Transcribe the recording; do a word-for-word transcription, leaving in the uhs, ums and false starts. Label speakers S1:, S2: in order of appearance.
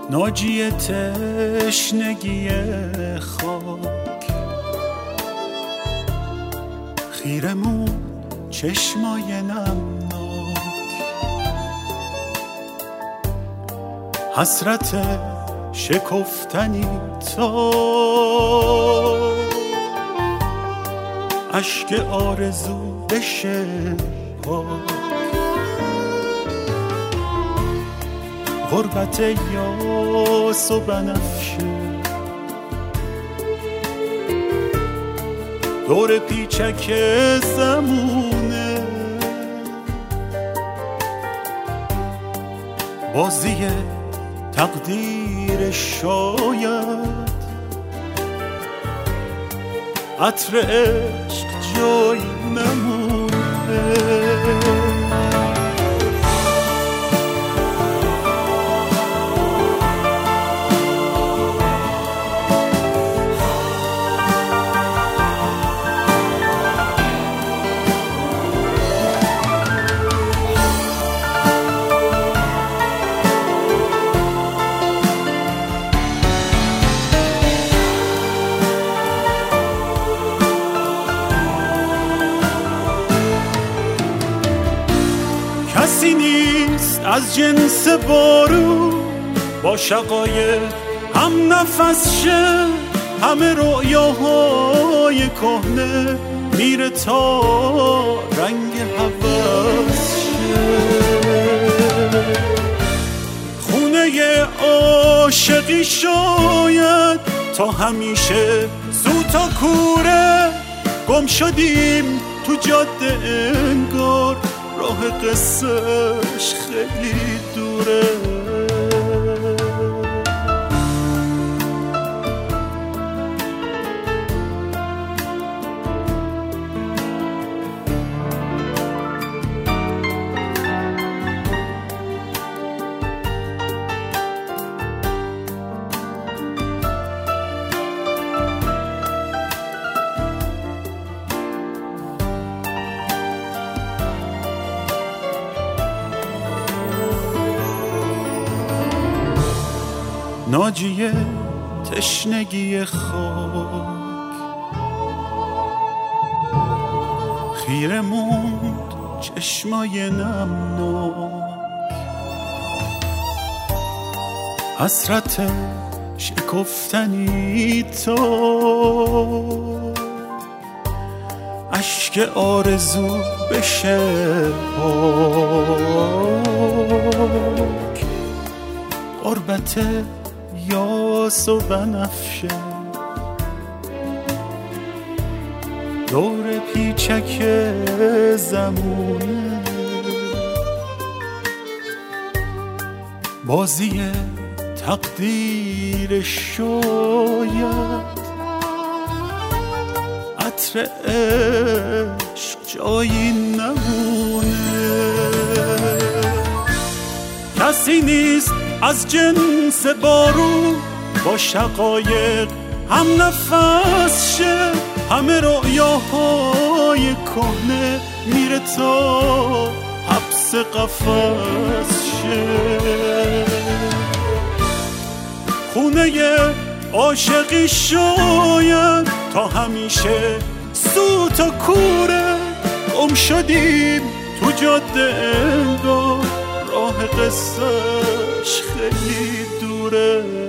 S1: ناجی تشنگی خاک، خیرمون چشمای نمناک، حسرت شکفتنی تا اشک آرزو بشه پاک، غربت یاس و بنفشه دور پیچک زمونه، بازی تقدیر شاید عطر عشق جایی نمونه. کسی نیست از جنس بارون با شقایق هم نفس شه، همه رویاهای کهنه میره تا رنگ هوس شه. خونه عاشقی شاید تا همیشه زود تا کوره، گم شدیم تو جاده انگار راه قصهش خیلی دوره. ناجی تشنگی خاک، خیره موند چشمای نمناک، حسرت شکفتنی تا اشک آرزو بشه پاک، غربت یاس و بنفشه دور پیچک زمونه، بازی تقدیر شاید عطر عشق جایی نمونه. کسی نیست از جنس بارون با شقایق هم نفس شه، همه رویاهای کهنه میره تا حبس قفس شه. خونه عاشقی شاید تا همیشه سو تا کوره، گم شدیم تو جاده انگار راه قصهش خیلی دوره.